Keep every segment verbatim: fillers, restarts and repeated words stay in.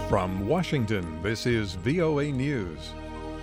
From Washington, this is V O A News.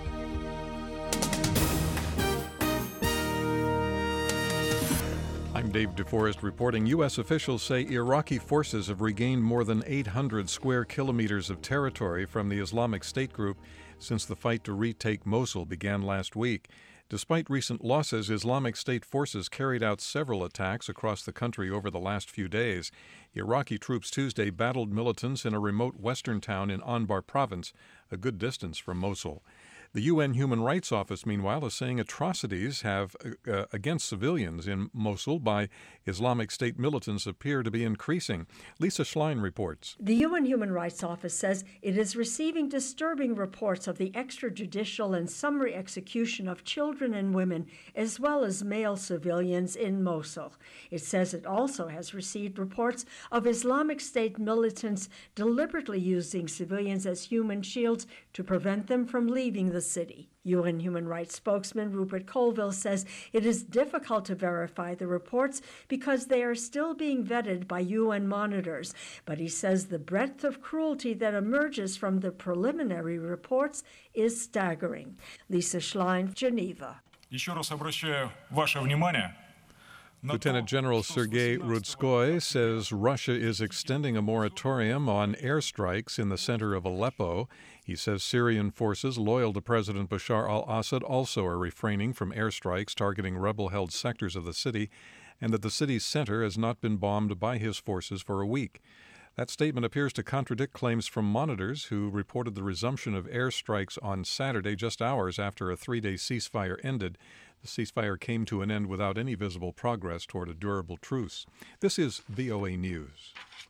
I'm Dave DeForest reporting. U S officials say Iraqi forces have regained more than eight hundred square kilometers of territory from the Islamic State group since the fight to retake Mosul began last week. Despite recent losses, Islamic State forces carried out several attacks across the country over the last few days. Iraqi troops Tuesday battled militants in a remote western town in Anbar province, a good distance from Mosul. The U N Human Rights Office, meanwhile, is saying atrocities have uh, against civilians in Mosul by Islamic State militants appear to be increasing. Lisa Schlein reports. The U N Human Rights Office says it is receiving disturbing reports of the extrajudicial and summary execution of children and women, as well as male civilians in Mosul. It says it also has received reports of Islamic State militants deliberately using civilians as human shields to prevent them from leaving the city. U N Human Rights spokesman Rupert Colville says it is difficult to verify the reports because they are still being vetted by U N monitors, but he says the breadth of cruelty that emerges from the preliminary reports is staggering. Lisa Schlein, Geneva. Еще раз обращаю ваше внимание. Lieutenant General Sergei Rudskoy says Russia is extending a moratorium on airstrikes in the center of Aleppo. He says Syrian forces loyal to President Bashar al-Assad also are refraining from airstrikes targeting rebel-held sectors of the city, and that the city's center has not been bombed by his forces for a week. That statement appears to contradict claims from monitors who reported the resumption of airstrikes on Saturday, just hours after a three-day ceasefire ended. The ceasefire came to an end without any visible progress toward a durable truce. This is V O A News.